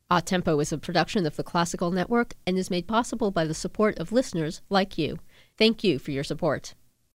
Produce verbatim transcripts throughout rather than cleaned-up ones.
A Tempo is a production of the Classical Network and is made possible by the support of listeners like you. Thank you for your support.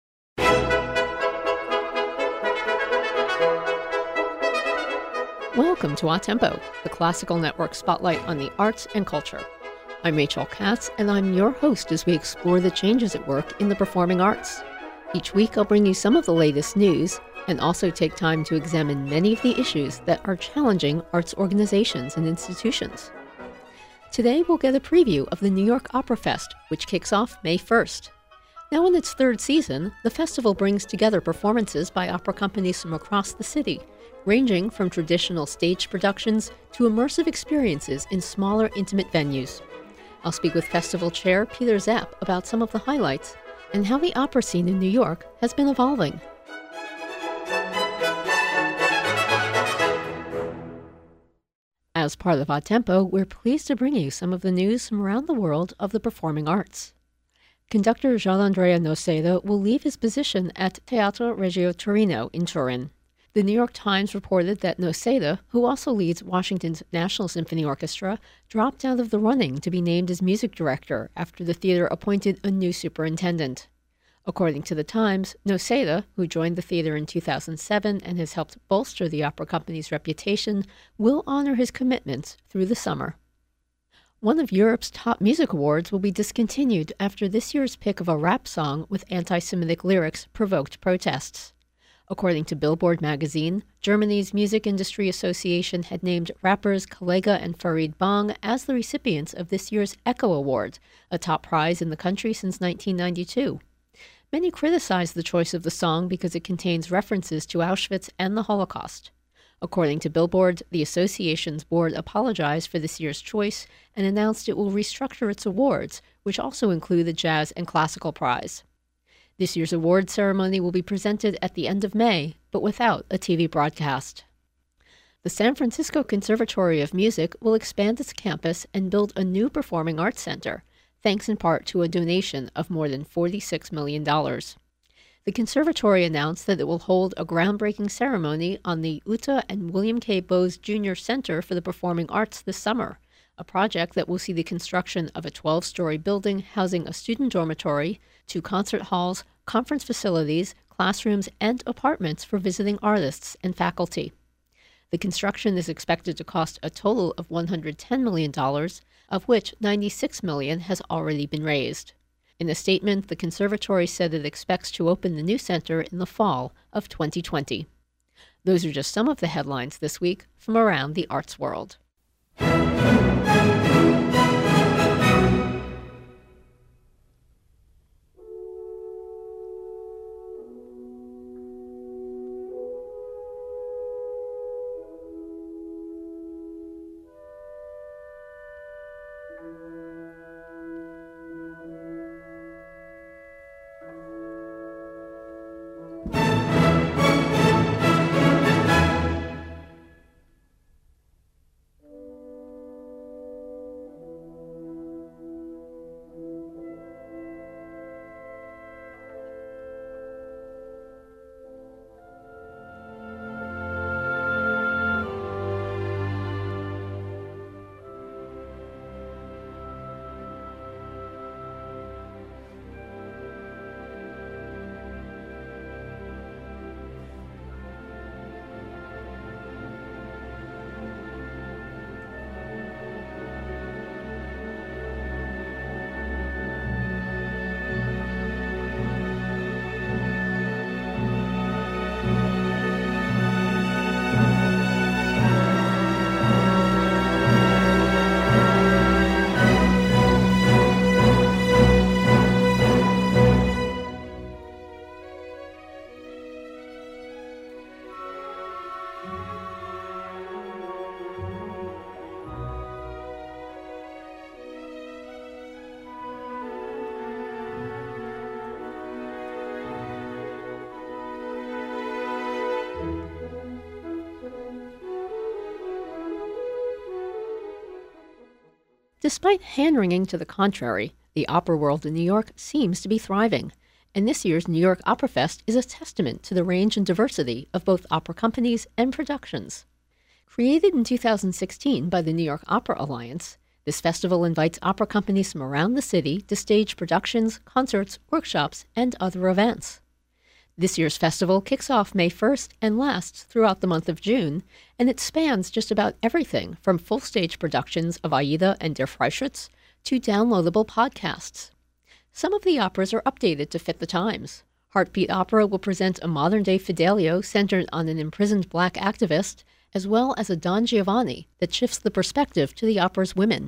Welcome to A Tempo, the Classical Network spotlight on the arts and culture. I'm Rachel Katz, and I'm your host as we explore the changes at work in the performing arts. Each week, I'll bring you some of the latest news and also take time to examine many of the issues that are challenging arts organizations and institutions. Today, we'll get a preview of the New York Opera Fest, which kicks off May first. Now in its third season, the festival brings together performances by opera companies from across the city, ranging from traditional stage productions to immersive experiences in smaller, intimate venues. I'll speak with festival chair Peter Zapp about some of the highlights and how the opera scene in New York has been evolving. As part of A Tempo, we're pleased to bring you some of the news from around the world of the performing arts. Conductor Gianandrea Noseda will leave his position at Teatro Regio Torino in Turin. The New York Times reported that Noseda, who also leads Washington's National Symphony Orchestra, dropped out of the running to be named as music director after the theater appointed a new superintendent. According to the Times, Noseda, who joined the theater in two thousand seven and has helped bolster the opera company's reputation, will honor his commitments through the summer. One of Europe's top music awards will be discontinued after this year's pick of a rap song with anti-Semitic lyrics provoked protests. According to Billboard magazine, Germany's Music Industry Association had named rappers Kollega and Farid Bang as the recipients of this year's Echo Award, a top prize in the country since nineteen ninety-two. Many criticized the choice of the song because it contains references to Auschwitz and the Holocaust. According to Billboard, the association's board apologized for this year's choice and announced it will restructure its awards, which also include the Jazz and Classical Prize. This year's award ceremony will be presented at the end of May, but without a T V broadcast. The San Francisco Conservatory of Music will expand its campus and build a new performing arts center, thanks in part to a donation of more than forty-six million dollars. The conservatory announced that it will hold a groundbreaking ceremony on the Uta and William K. Bowes Junior Center for the Performing Arts this summer, a project that will see the construction of a twelve-story building housing a student dormitory, two concert halls, conference facilities, classrooms, and apartments for visiting artists and faculty. The construction is expected to cost a total of one hundred ten million dollars, of which ninety-six million dollars has already been raised. In a statement, the conservatory said it expects to open the new center in the fall of twenty twenty. Those are just some of the headlines this week from around the arts world. Despite hand-wringing to the contrary, the opera world in New York seems to be thriving, and this year's New York Opera Fest is a testament to the range and diversity of both opera companies and productions. Created in two thousand sixteen by the New York Opera Alliance, this festival invites opera companies from around the city to stage productions, concerts, workshops, and other events. This year's festival kicks off May first and lasts throughout the month of June, and it spans just about everything from full-stage productions of Aida and Der Freischütz to downloadable podcasts. Some of the operas are updated to fit the times. Heartbeat Opera will present a modern-day Fidelio centered on an imprisoned black activist, as well as a Don Giovanni that shifts the perspective to the opera's women.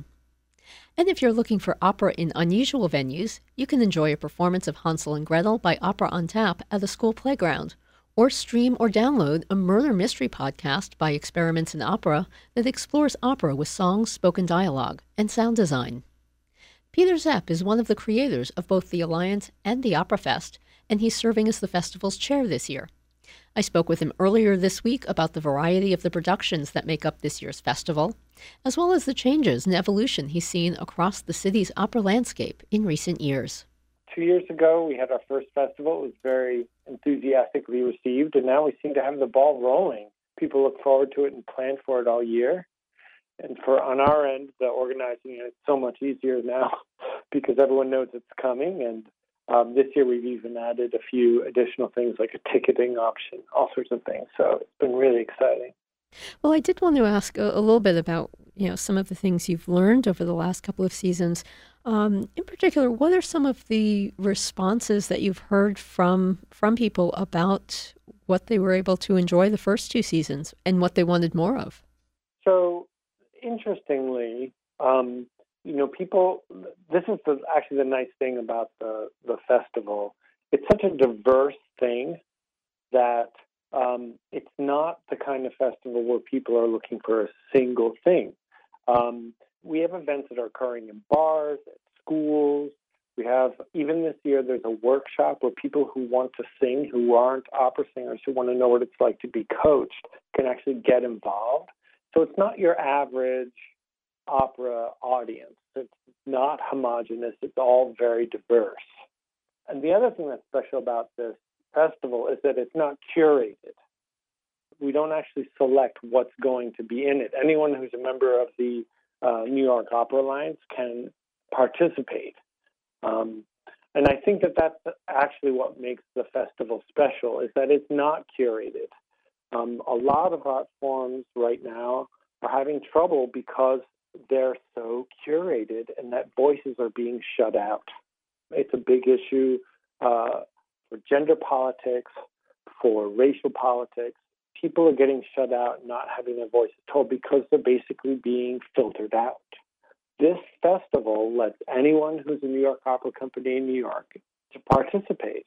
And if you're looking for opera in unusual venues, you can enjoy a performance of Hansel and Gretel by Opera on Tap at a school playground, or stream or download a murder mystery podcast by Experiments in Opera that explores opera with songs, spoken dialogue, and sound design. Peter Zepp is one of the creators of both the Alliance and the Opera Fest, and he's serving as the festival's chair this year. I spoke with him earlier this week about the variety of the productions that make up this year's festival, as well as the changes and evolution he's seen across the city's opera landscape in recent years. Two years ago, we had our first festival. It was very enthusiastically received, and now we seem to have the ball rolling. People look forward to it and plan for it all year. And for on our end, the organizing it is so much easier now because everyone knows it's coming. And um, this year, we've even added a few additional things like a ticketing option, all sorts of things. So it's been really exciting. Well, I did want to ask a, a little bit about, you know, some of the things you've learned over the last couple of seasons. Um, in particular, what are some of the responses that you've heard from from people about what they were able to enjoy the first two seasons and what they wanted more of? So, interestingly, um, you know, people, this is the, actually the nice thing about the, the festival. It's such a diverse thing that um, it's not the kind of festival where people are looking for a single thing. Um, we have events that are occurring in bars, at schools. We have, even this year, there's a workshop where people who want to sing, who aren't opera singers, who want to know what it's like to be coached, can actually get involved. So it's not your average opera audience. It's not homogenous. It's all very diverse. And the other thing that's special about this festival is that it's not curated. We don't actually select what's going to be in it. Anyone who's a member of the uh, New York Opera Alliance can participate. Um, and I think that that's actually what makes the festival special, is that it's not curated. Um, a lot of art forms right now are having trouble because they're so curated and that voices are being shut out. It's a big issue uh, for gender politics, for racial politics. People are getting shut out and not having their voices told because they're basically being filtered out. This festival lets anyone who's a New York Opera Company in New York to participate.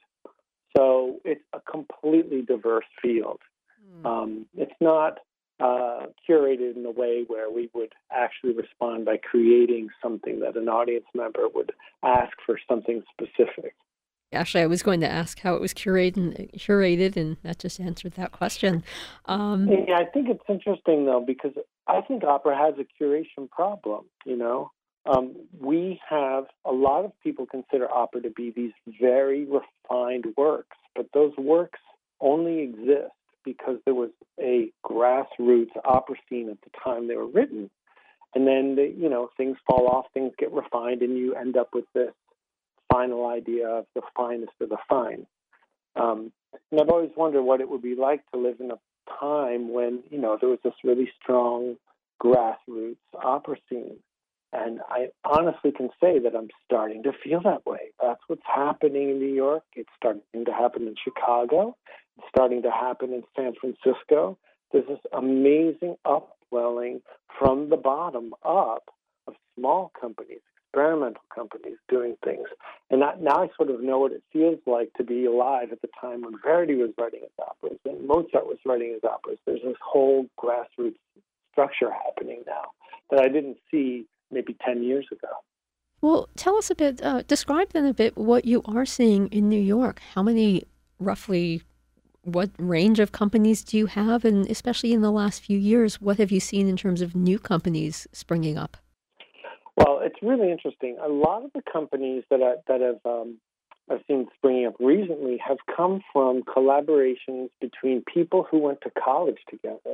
So it's a completely diverse field. Mm. Um, it's not uh, curated in a way where we would actually respond by creating something that an audience member would ask for something specific. Actually, I was going to ask how it was curated, and, curated, and that just answered that question. Um, yeah, I think it's interesting, though, because I think opera has a curation problem, you know. Um, we have, a lot of people consider opera to be these very refined works, but those works only exist because there was a grassroots opera scene at the time they were written. And then, the, you know, things fall off, things get refined, and you end up with this final idea of the finest of the fine. Um, and I've always wondered what it would be like to live in a time when, you know, there was this really strong grassroots opera scene. And I honestly can say that I'm starting to feel that way. That's what's happening in New York. It's starting to happen in Chicago. It's starting to happen in San Francisco. There's this amazing upwelling from the bottom up of small companies, experimental companies doing things. And that, now I sort of know what it feels like to be alive at the time when Verdi was writing his operas and Mozart was writing his operas. There's this whole grassroots structure happening now that I didn't see maybe ten years ago. Well, tell us a bit, uh, describe then a bit what you are seeing in New York. How many, roughly, what range of companies do you have? And especially in the last few years, what have you seen in terms of new companies springing up? Well, it's really interesting. A lot of the companies that I, that have um, I've seen springing up recently have come from collaborations between people who went to college together.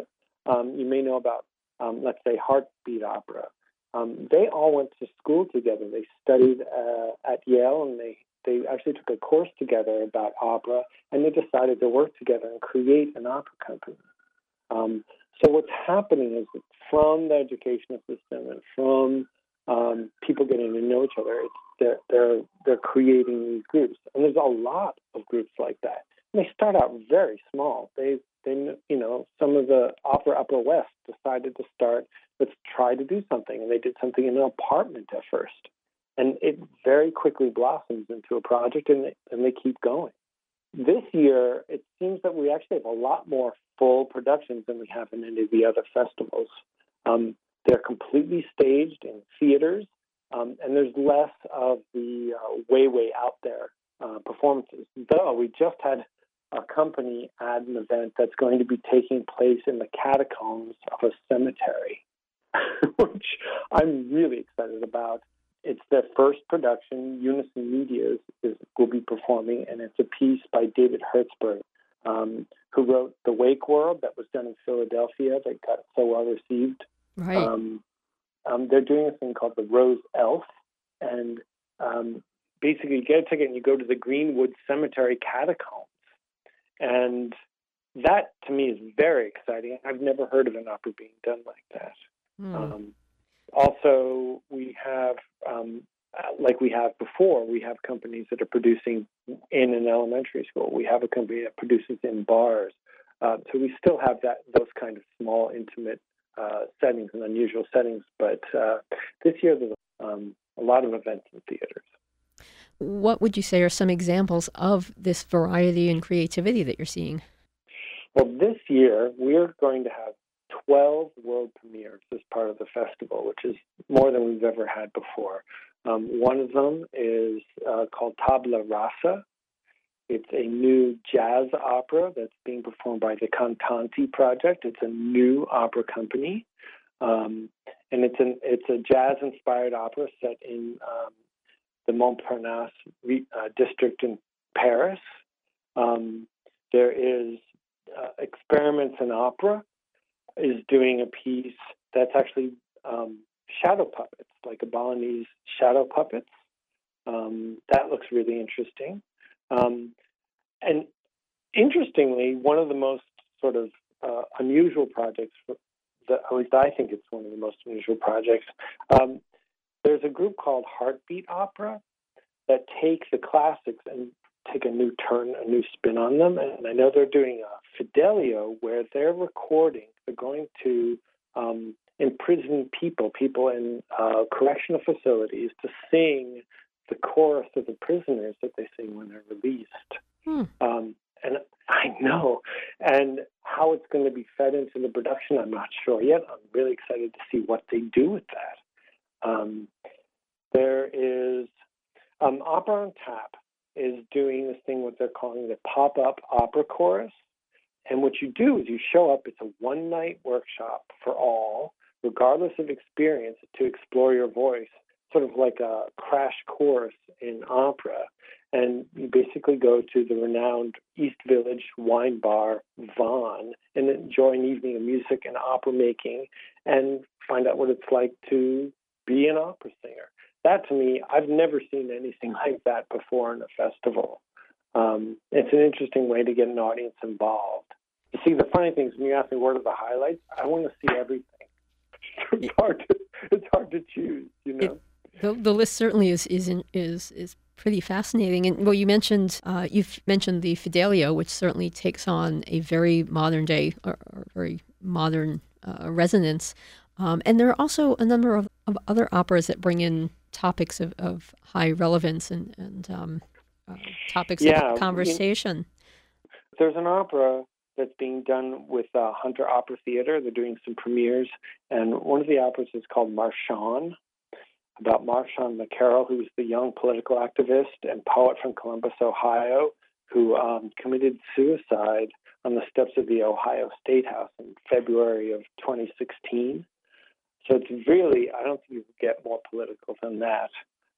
Um, you may know about, um, let's say, Heartbeat Opera. Um, they all went to school together. They studied uh, at Yale, and they, they actually took a course together about opera, and they decided to work together and create an opera company. Um, so what's happening is that from the educational system and from um, people getting to know each other, it's, they're, they're, they're creating these groups. And there's a lot of groups like that. And they start out very small. They, they, you know, some of the Opera Upper West decided to start, let's try to do something. And they did something in an apartment at first. And it very quickly blossoms into a project, and they, and they keep going. This year, it seems that we actually have a lot more full productions than we have in any of the other festivals. Um, they're completely staged in theaters, um, and there's less of the uh, way, way out there uh, performances. Though we just had a company add an event that's going to be taking place in the catacombs of a cemetery, which I'm really excited about. It's their first production. Unison Media is, is, will be performing, and it's a piece by David Hertzberg, um, who wrote The Wake World that was done in Philadelphia that got so well received. Right. Um, um, they're doing a thing called the Rose Elf, and um, basically you get a ticket and you go to the Greenwood Cemetery catacombs. And that, to me, is very exciting. I've never heard of an opera being done like that. Mm. Um, Also, we have, um, like we have before, we have companies that are producing in an elementary school. We have a company that produces in bars. Uh, so we still have that those kind of small, intimate uh, settings and unusual settings. But uh, this year, there's um, a lot of events in theaters. What would you say are some examples of this variety and creativity that you're seeing? Well, this year, we're going to have twelve world premieres as part of the festival, which is more than we've ever had before. Um, one of them is uh, called Tabula Rasa. It's a new jazz opera that's being performed by the Cantanti Project. It's a new opera company, um, and it's an it's a jazz-inspired opera set in um, the Montparnasse uh, district in Paris. Um, there is uh, Experiments in Opera is doing a piece that's actually um, shadow puppets, like a Balinese shadow puppets. Um, that looks really interesting. Um, and interestingly, one of the most sort of uh, unusual projects, that, at least I think it's one of the most unusual projects, um, there's a group called Heartbeat Opera that take the classics and take a new turn, a new spin on them. And I know they're doing a Fidelio where they're recording, they're going to um, imprison people, people in uh, correctional facilities to sing the chorus of the prisoners that they sing when they're released. Hmm. Um, and I know. And how it's going to be fed into the production, I'm not sure yet. I'm really excited to see what they do with that. Um, there is um, Opera on Tap is doing this thing what they're calling the pop-up opera chorus. And what you do is you show up. It's a one-night workshop for all, regardless of experience, to explore your voice, sort of like a crash course in opera. And you basically go to the renowned East Village wine bar, Vaughn, and enjoy an evening of music and opera making and find out what it's like to be an opera singer. That, to me, I've never seen anything like that before in a festival. Um, it's an interesting way to get an audience involved. You see, the funny thing is, when you ask me what are the highlights, I want to see everything. It's hard to, it's hard to choose, you know. It, the, the list certainly is is is is pretty fascinating. And well, you mentioned uh, you've mentioned the Fidelio, which certainly takes on a very modern day or, or very modern uh, resonance. Um, and there are also a number of, of other operas that bring in topics of, of high relevance and, and um, uh, topics yeah, of conversation. You know, there's an opera that's being done with uh, Hunter Opera Theater. They're doing some premieres, and one of the operas is called Marchand, about Marchand McCarroll, who was the young political activist and poet from Columbus, Ohio, who um, committed suicide on the steps of the Ohio State House in February of twenty sixteen. So it's really, I don't think you could get more political than that.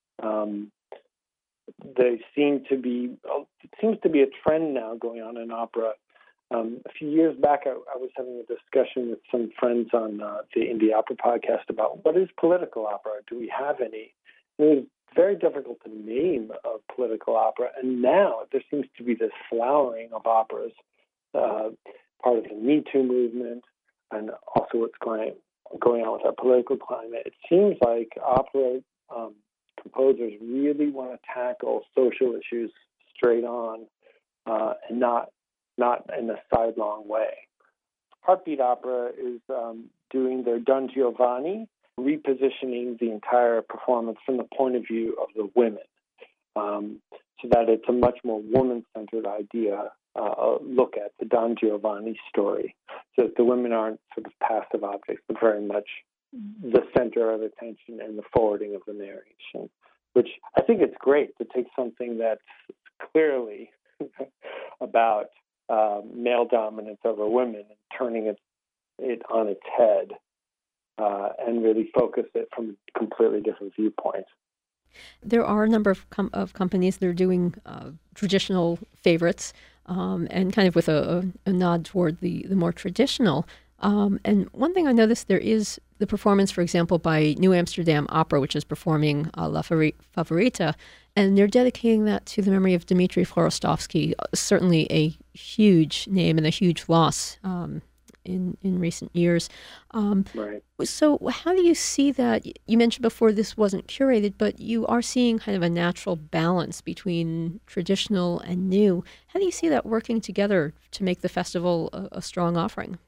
Um, they seem to be, it seems to be a trend now going on in opera Um, a few years back, I, I was having a discussion with some friends on uh, the Indie Opera podcast about what is political opera? Do we have any? And it was very difficult to name a political opera, and now there seems to be this flowering of operas, uh, part of the Me Too movement, and also what's going going on with our political climate. It seems like opera um, composers really want to tackle social issues straight on, uh, and not not in a sidelong way. Heartbeat Opera is um, doing their Don Giovanni, repositioning the entire performance from the point of view of the women, um, so that it's a much more woman-centered idea, uh, look at the Don Giovanni story, so that the women aren't sort of passive objects, but very much the center of attention and the forwarding of the narration, which I think it's great to take something that's clearly about uh, male dominance over women and turning it, it on its head, uh, and really focus it from a completely different viewpoint. There are a number of, com- of companies that are doing uh, traditional favorites, um, and kind of with a, a, a nod toward the, the more traditional. Um, and one thing I noticed, there is the performance, for example, by New Amsterdam Opera, which is performing uh, La Favorita, and they're dedicating that to the memory of Dmitri Chvorostovsky, certainly a huge name and a huge loss um, in, in recent years. Um, right. So how do you see that? You mentioned before this wasn't curated, but you are seeing kind of a natural balance between traditional and new. How do you see that working together to make the festival a, a strong offering?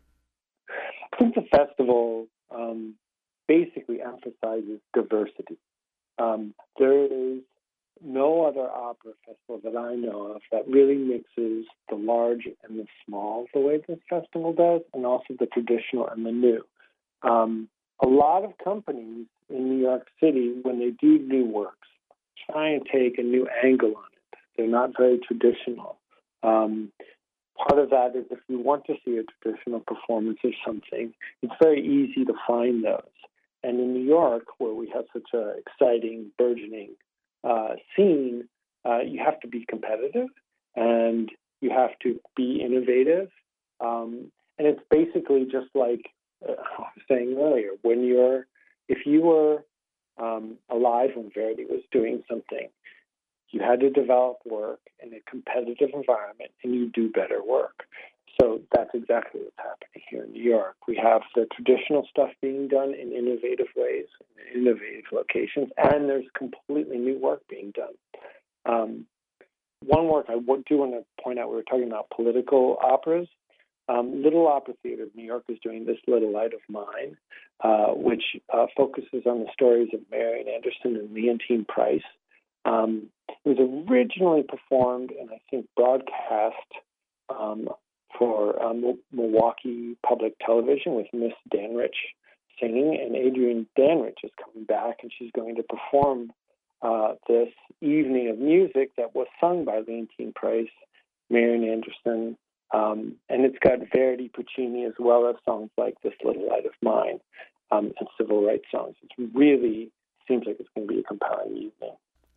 I think the festival um, basically emphasizes diversity. Um, there is no other opera festival that I know of that really mixes the large and the small the way this festival does, and also the traditional and the new. Um, a lot of companies in New York City, when they do new works, try and take a new angle on it. They're not very traditional. Um, part of that is if you want to see a traditional performance of something, it's very easy to find those. And in New York, where we have such an exciting, burgeoning uh, scene, uh, you have to be competitive and you have to be innovative. Um, and it's basically just like uh, I was saying earlier, when you're, if you were um, alive when Verdi was doing something, you had to develop work in a competitive environment and you do better work. So that's exactly what's happening here in New York. We have the traditional stuff being done in innovative ways, in innovative locations, and there's completely new work being done. Um, one work I do want to point out, we were talking about political operas. Um, Little Opera Theater of New York is doing This Little Light of Mine, uh, which uh, focuses on the stories of Marian Anderson and Leontyne Price. Um, it was originally performed and I think broadcast um, for um, Milwaukee Public Television with Miss Danrich singing, and Adrienne Danrich is coming back and she's going to perform uh, this evening of music that was sung by Leontyne Price, Marian Anderson, um, and it's got Verdi, Puccini, as well as songs like This Little Light of Mine, um, and civil rights songs. It really seems like it's going to be a compelling evening.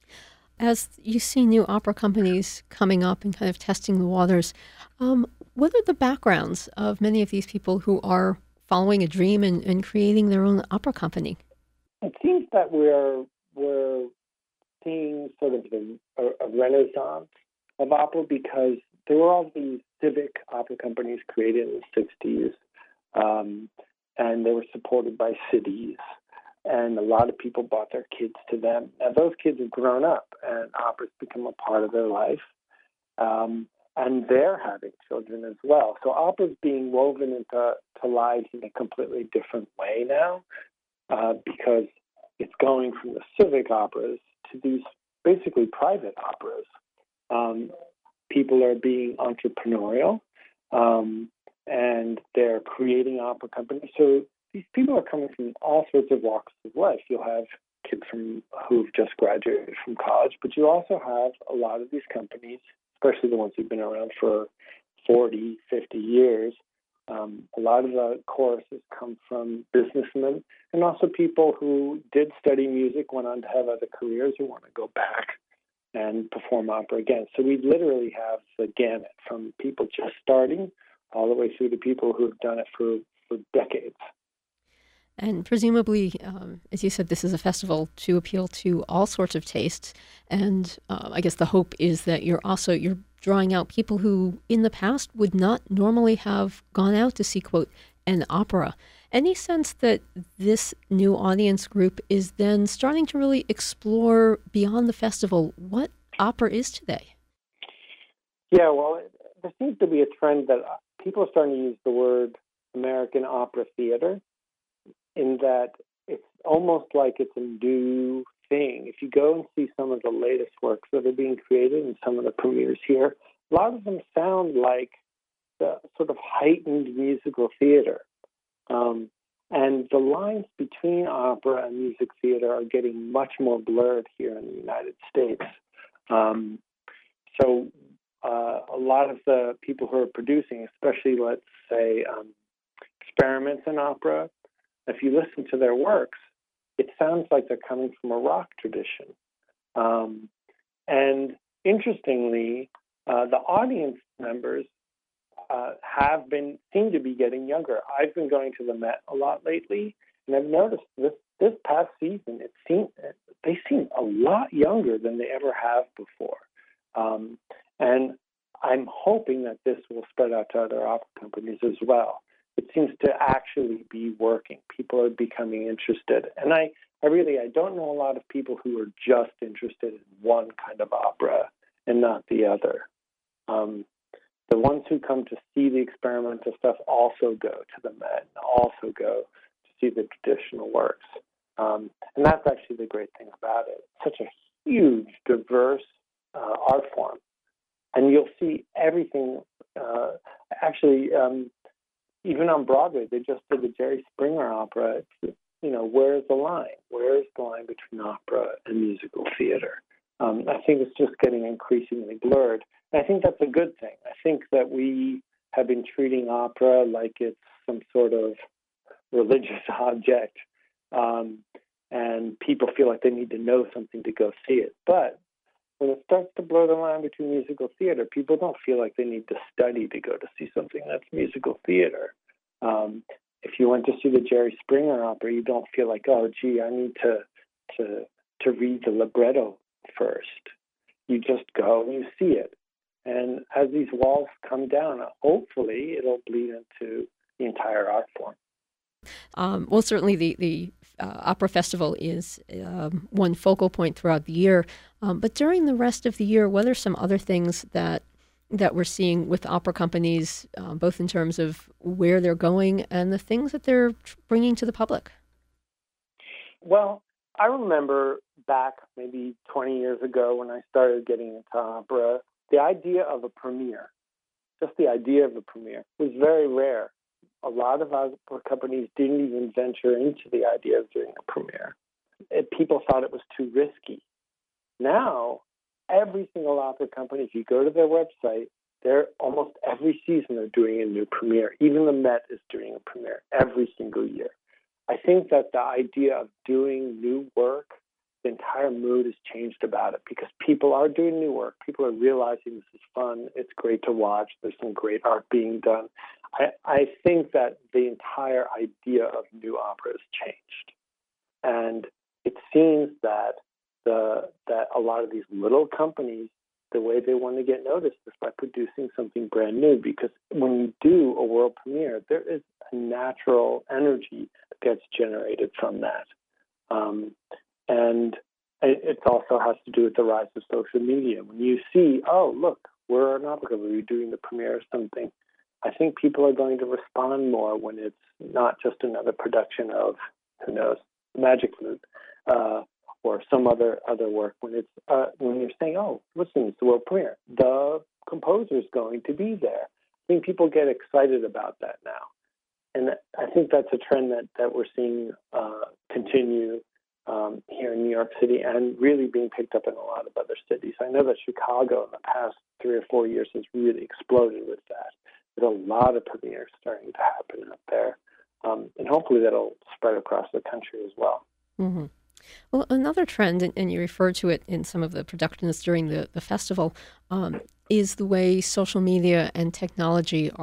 As you see new opera companies coming up and kind of testing the waters, um, what are the backgrounds of many of these people who are following a dream and, and creating their own opera company? It seems that we're we're seeing sort of the, a, a renaissance of opera, because there were all these civic opera companies created in the sixties, um, and they were supported by cities. And a lot of people brought their kids to them. Now, those kids have grown up, and opera's become a part of their life. Um, and they're having children as well. So opera's being woven into to lives in a completely different way now, uh, because it's going from the civic operas to these basically private operas. Um, people are being entrepreneurial, um, and they're creating opera companies. So these people are coming from all sorts of walks of life. You'll have kids from who've just graduated from college, but you also have a lot of these companies, especially the ones who've been around for forty, fifty years. Um, a lot of the choruses come from businessmen and also people who did study music, went on to have other careers, who want to go back and perform opera again. So we literally have the gamut from people just starting all the way through to people who have done it for, for decades. And presumably, um, as you said, this is a festival to appeal to all sorts of tastes. And uh, I guess the hope is that you're also you're drawing out people who in the past would not normally have gone out to see, quote, an opera. Any sense that this new audience group is then starting to really explore beyond the festival what opera is today? Yeah, well, there seems to be a trend that people are starting to use the word American opera theater, in that it's almost like it's a new thing. If you go and see some of the latest works that are being created and some of the premieres here, a lot of them sound like the sort of heightened musical theater. Um, and the lines between opera and music theater are getting much more blurred here in the United States. Um, so uh, a lot of the people who are producing, especially, let's say, um, experiments in opera, if you listen to their works, it sounds like they're coming from a rock tradition. Um, and interestingly, uh, the audience members uh, have been, seem to be getting younger. I've been going to the Met a lot lately, and I've noticed this, this past season, it seemed, they seem a lot younger than they ever have before. Um, and I'm hoping that this will spread out to other opera companies as well. It seems to actually be working. People are becoming interested. And I, I really, I don't know a lot of people who are just interested in one kind of opera and not the other. Um, the ones who come to see the experimental stuff also go to the Met and also go to see the traditional works. Um, and that's actually the great thing about it. It's such a huge, diverse uh, art form. And you'll see everything. Uh, actually, um, even on Broadway, they just did the Jerry Springer opera. It's, you know, where's the line? Where is the line between opera and musical theater? Um, I think it's just getting increasingly blurred. And I think that's a good thing. I think that we have been treating opera like it's some sort of religious object, um, and people feel like they need to know something to go see it. But when it starts to blur the line between musical theater, people don't feel like they need to study to go to see something that's musical theater. Um, if you went to see the Jerry Springer opera, you don't feel like, oh, gee, I need to to to read the libretto first. You just go and you see it. And as these walls come down, hopefully it'll bleed into the entire art form. Um, well, certainly the, the uh, Opera Festival is um, one focal point throughout the year. Um, but during the rest of the year, what are some other things that that we're seeing with opera companies, uh, both in terms of where they're going and the things that they're bringing to the public? Well, I remember back maybe twenty years ago when I started getting into opera, the idea of a premiere, just the idea of a premiere, was very rare. A lot of opera companies didn't even venture into the idea of doing a premiere. It, people thought it was too risky. Now, every single opera company, if you go to their website, they're almost every season they're doing a new premiere. Even the Met is doing a premiere every single year. I think that the idea of doing new work, the entire mood has changed about it because people are doing new work. People are realizing this is fun. It's great to watch. There's some great art being done. I, I think that the entire idea of new opera has changed. And it seems that the that a lot of these little companies, the way they want to get noticed is by producing something brand new, because when you do a world premiere, there is a natural energy that gets generated from that. Um, and it, it also has to do with the rise of social media. When you see, oh, look, we're an opera company, we're doing the premiere of something, I think people are going to respond more when it's not just another production of, who knows, Magic Flute, uh, or some other other work. When it's uh, when you're saying, oh, listen, it's the world premiere, the composer's going to be there. I think people get excited about that now. And I think that's a trend that, that we're seeing uh, continue um, here in New York City and really being picked up in a lot of other cities. I know that Chicago in the past three or four years has really exploded with that. There's a lot of premieres starting to happen up there. Um, and hopefully that'll spread across the country as well. Mm-hmm. Well, another trend, and, and you refer to it in some of the productions during the, the festival, um, is the way social media and technology are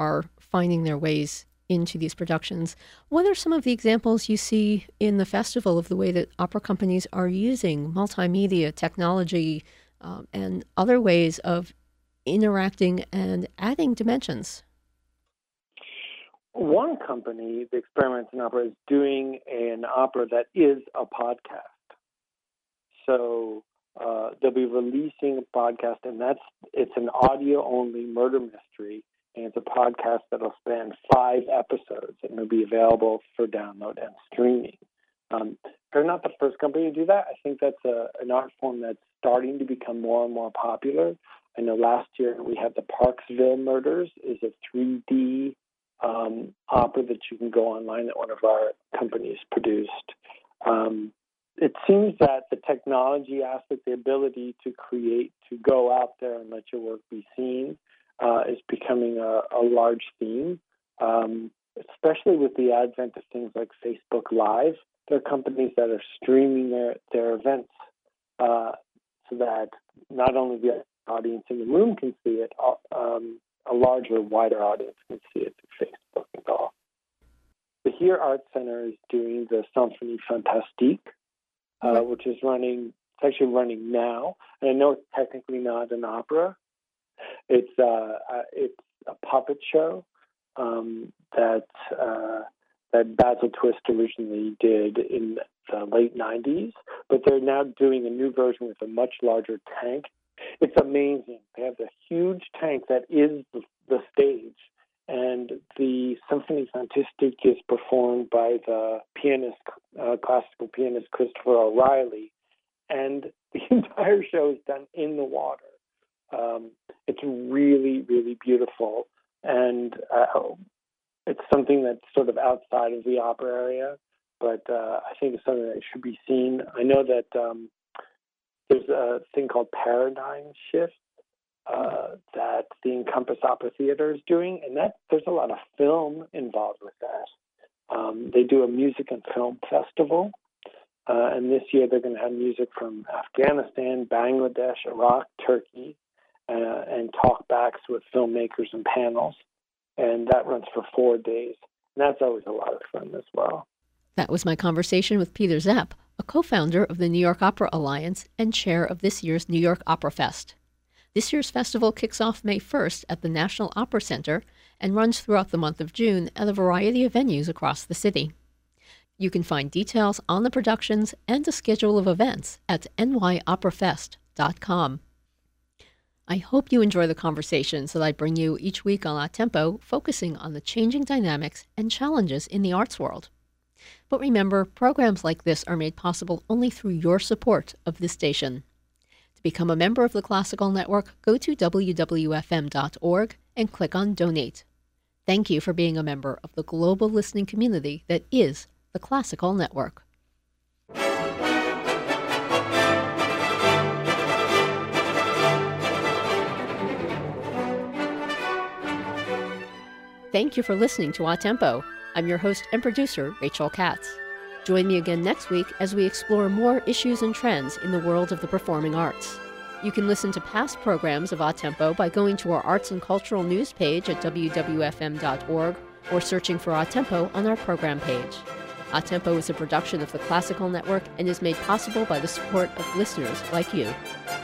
finding their ways into these productions. What are some of the examples you see in the festival of the way that opera companies are using multimedia technology um, and other ways of interacting and adding dimensions? One company, the Experiments in Opera, is doing an opera that is a podcast. So uh, they'll be releasing a podcast, and that's it's an audio-only murder mystery, and it's a podcast that'll span five episodes, and it'll be available for download and streaming. Um, they're not the first company to do that. I think that's a, an art form that's starting to become more and more popular. I know last year we had the Parksville Murders, is a three D um, opera that you can go online that one of our companies produced. Um, it seems that the technology aspect, the ability to create, to go out there and let your work be seen, uh, is becoming a, a large theme, um, especially with the advent of things like Facebook Live. There are companies that are streaming their, their events uh, so that not only the audience in the room can see it, um, a larger, wider audience can see it through Facebook and all. The Here Art Center is doing the Symphonie Fantastique, uh, which is running, it's actually running now. And I know it's technically not an opera. It's uh, uh, it's a puppet show um, that uh, that Basil Twist originally did in the late nineties, but they're now doing a new version with a much larger tank. It's amazing. They have a huge tank that is the, the stage, and the Symphonie Fantastique is performed by the pianist, uh, classical pianist Christopher O'Reilly, and the entire show is done in the water. Um, it's really, really beautiful, and uh, it's something that's sort of outside of the opera area, but uh, I think it's something that should be seen. I know that um, there's a thing called Paradigm Shift uh, that the Encompass Opera Theater is doing, and that there's a lot of film involved with that. Um, they do a music and film festival, uh, and this year they're going to have music from Afghanistan, Bangladesh, Iraq, Turkey, uh, and talkbacks with filmmakers and panels, and that runs for four days. And that's always a lot of fun as well. That was my conversation with Peter Zepp, a co-founder of the New York Opera Alliance and chair of this year's New York Opera Fest. This year's festival kicks off May first at the National Opera Center and runs throughout the month of June at a variety of venues across the city. You can find details on the productions and a schedule of events at n y opera fest dot com. I hope you enjoy the conversations that I bring you each week on A Tempo, focusing on the changing dynamics and challenges in the arts world. But remember, programs like this are made possible only through your support of this station. To become a member of the Classical Network, go to w w f m dot org and click on Donate. Thank you for being a member of the global listening community that is the Classical Network. Thank you for listening to A Tempo. I'm your host and producer, Rachel Katz. Join me again next week as we explore more issues and trends in the world of the performing arts. You can listen to past programs of A Tempo by going to our Arts and Cultural News page at w w f m dot org or searching for A Tempo on our program page. A Tempo is a production of the Classical Network and is made possible by the support of listeners like you.